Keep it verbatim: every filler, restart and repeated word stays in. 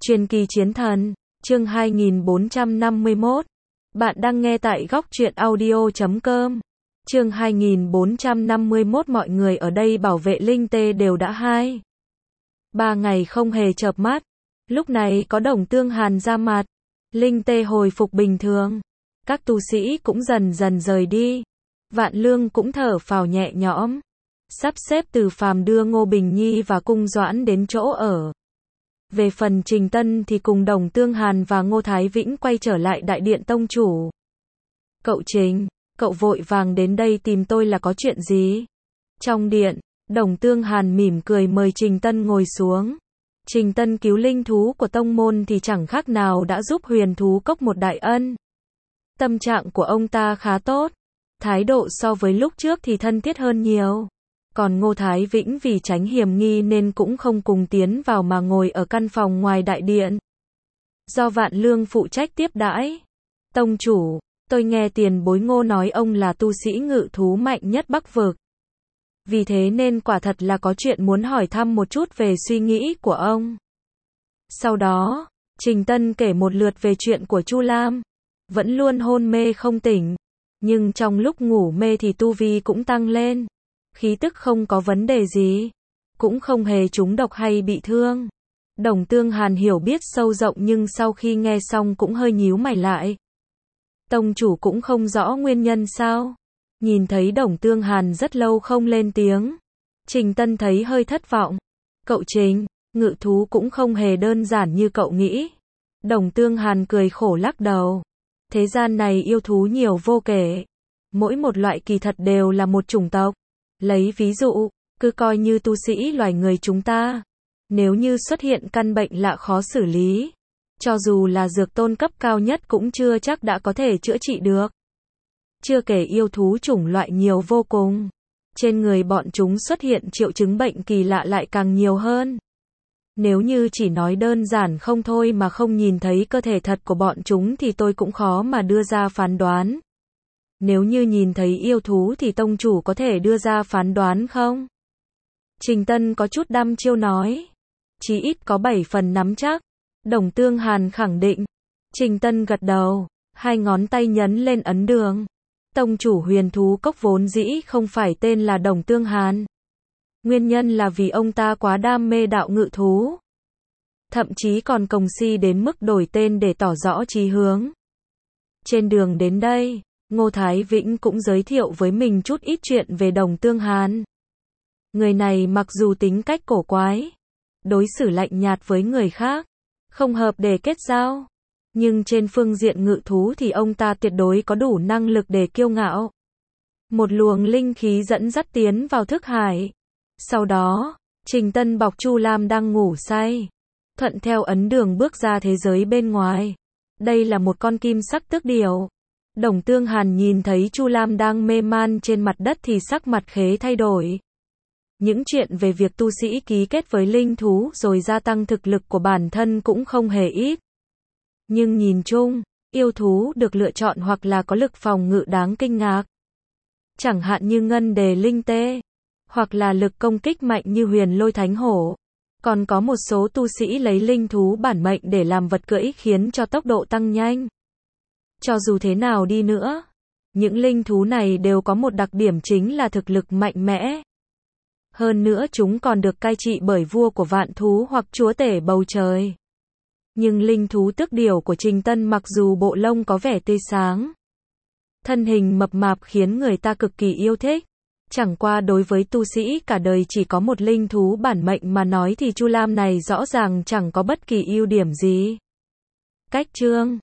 Truyền kỳ chiến thần, chương hai nghìn bốn trăm năm mươi mốt. Bạn đang nghe tại góc truyện audio chấm com. Chương hai nghìn bốn trăm năm mươi mốt. Mọi người ở đây bảo vệ Linh Tê đều đã hai ba ngày không hề chợp mắt. Lúc này có Đồng Tương Hàn ra mặt, Linh Tê hồi phục bình thường. Các tu sĩ cũng dần dần rời đi. Vạn Lương cũng thở phào nhẹ nhõm. Sắp xếp Từ Phàm đưa Ngô Bình Nhi và Cung Doãn đến chỗ ở. Về phần Trình Tân thì cùng Đồng Tương Hàn và Ngô Thái Vĩnh quay trở lại đại điện tông chủ. Cậu Trình, cậu vội vàng đến đây tìm tôi là có chuyện gì? Trong điện, Đồng Tương Hàn mỉm cười mời Trình Tân ngồi xuống. Trình Tân cứu linh thú của tông môn thì chẳng khác nào đã giúp Huyền Thú Cốc một đại ân. Tâm trạng của ông ta khá tốt. Thái độ so với lúc trước thì thân thiết hơn nhiều. Còn Ngô Thái Vĩnh vì tránh hiểm nghi nên cũng không cùng tiến vào mà ngồi ở căn phòng ngoài đại điện. Do Vạn Lương phụ trách tiếp đãi. Tông chủ, tôi nghe tiền bối Ngô nói ông là tu sĩ ngự thú mạnh nhất Bắc vực. Vì thế nên quả thật là có chuyện muốn hỏi thăm một chút về suy nghĩ của ông. Sau đó, Trình Tân kể một lượt về chuyện của Chu Lam. Vẫn luôn hôn mê không tỉnh. Nhưng trong lúc ngủ mê thì tu vi cũng tăng lên. Khí tức không có vấn đề gì. Cũng không hề trúng độc hay bị thương. Đồng Tương Hàn hiểu biết sâu rộng nhưng sau khi nghe xong cũng hơi nhíu mày lại. Tông chủ cũng không rõ nguyên nhân sao? Nhìn thấy Đồng Tương Hàn rất lâu không lên tiếng. Trình Tân thấy hơi thất vọng. Cậu Trình, ngự thú cũng không hề đơn giản như cậu nghĩ. Đồng Tương Hàn cười khổ lắc đầu. Thế gian này yêu thú nhiều vô kể. Mỗi một loại kỳ thật đều là một chủng tộc. Lấy ví dụ, cứ coi như tu sĩ loài người chúng ta. Nếu như xuất hiện căn bệnh lạ khó xử lý, cho dù là dược tôn cấp cao nhất cũng chưa chắc đã có thể chữa trị được. Chưa kể yêu thú chủng loại nhiều vô cùng. Trên người bọn chúng xuất hiện triệu chứng bệnh kỳ lạ lại càng nhiều hơn. Nếu như chỉ nói đơn giản không thôi mà không nhìn thấy cơ thể thật của bọn chúng thì tôi cũng khó mà đưa ra phán đoán. Nếu như nhìn thấy yêu thú thì tông chủ có thể đưa ra phán đoán không? Trình Tân có chút đăm chiêu nói. Chí ít có bảy phần nắm chắc. Đồng Tương Hàn khẳng định. Trình Tân gật đầu, hai ngón tay nhấn lên ấn đường. Tông chủ Huyền Thú Cốc vốn dĩ không phải tên là Đồng Tương Hàn. Nguyên nhân là vì ông ta quá đam mê đạo ngự thú. Thậm chí còn cồng si đến mức đổi tên để tỏ rõ chí hướng. Trên đường đến đây, Ngô Thái Vĩnh cũng giới thiệu với mình chút ít chuyện về Đồng Tương Hàn. Người này mặc dù tính cách cổ quái, đối xử lạnh nhạt với người khác, không hợp để kết giao, nhưng trên phương diện ngự thú thì ông ta tuyệt đối có đủ năng lực để kiêu ngạo. Một luồng linh khí dẫn dắt tiến vào thức hải. Sau đó, Trình Tân bọc Chu Lam đang ngủ say, thuận theo ấn đường bước ra thế giới bên ngoài. Đây là một con kim sắc tước điểu. Đồng Tương Hàn nhìn thấy Chu Lam đang mê man trên mặt đất thì sắc mặt khế thay đổi. Những chuyện về việc tu sĩ ký kết với linh thú rồi gia tăng thực lực của bản thân cũng không hề ít. Nhưng nhìn chung, yêu thú được lựa chọn hoặc là có lực phòng ngự đáng kinh ngạc. Chẳng hạn như Ngân Đề Linh Tê, hoặc là lực công kích mạnh như Huyền Lôi Thánh Hổ. Còn có một số tu sĩ lấy linh thú bản mệnh để làm vật cưỡi khiến cho tốc độ tăng nhanh. Cho dù thế nào đi nữa, những linh thú này đều có một đặc điểm chính là thực lực mạnh mẽ. Hơn nữa chúng còn được cai trị bởi vua của vạn thú hoặc chúa tể bầu trời. Nhưng linh thú tước điểu của Trình Tân mặc dù bộ lông có vẻ tươi sáng, thân hình mập mạp khiến người ta cực kỳ yêu thích. Chẳng qua đối với tu sĩ cả đời chỉ có một linh thú bản mệnh mà nói thì Chu Lam này rõ ràng chẳng có bất kỳ ưu điểm gì. Cách chương